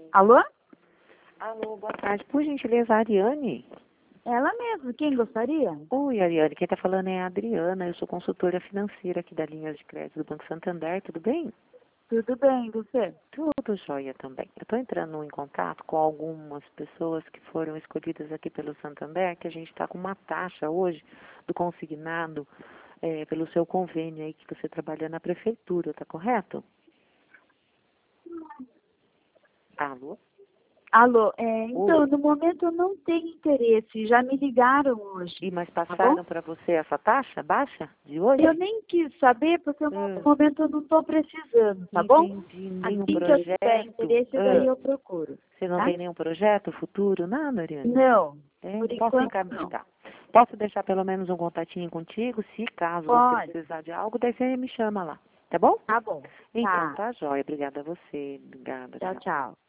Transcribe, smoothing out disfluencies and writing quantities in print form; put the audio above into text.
Alô? Alô, boa tarde. Por gentileza, a Ariane? Ela mesmo, quem gostaria? Oi, Ariane. Quem está falando é a Adriana. Eu sou consultora financeira aqui da linha de crédito do Banco Santander. Tudo bem? Tudo bem, você? Tudo jóia também. Eu estou entrando em contato com algumas pessoas que foram escolhidas aqui pelo Santander, que a gente está com uma taxa hoje do consignado pelo seu convênio aí que você trabalha na prefeitura, tá correto? Alô? Alô, Oi. então, no momento eu não tenho interesse, já me ligaram hoje, Mas tá bom? passaram para você essa taxa baixa de hoje? Eu nem quis saber, porque no momento eu não estou precisando, tá bom? Entendi. Nenhum Assim que eu tiver projeto? interesse, daí eu procuro, Você não tá? tem nenhum projeto futuro? Nada, Ariane? Não, por Posso enquanto não. encaminhar. Posso deixar pelo menos um contatinho contigo, se caso você Pode, precisar de algo, daí você me chama lá, tá bom? tá bom. Então, Tá, tá jóia. Obrigada a você. Obrigada, tchau, tchau. tchau.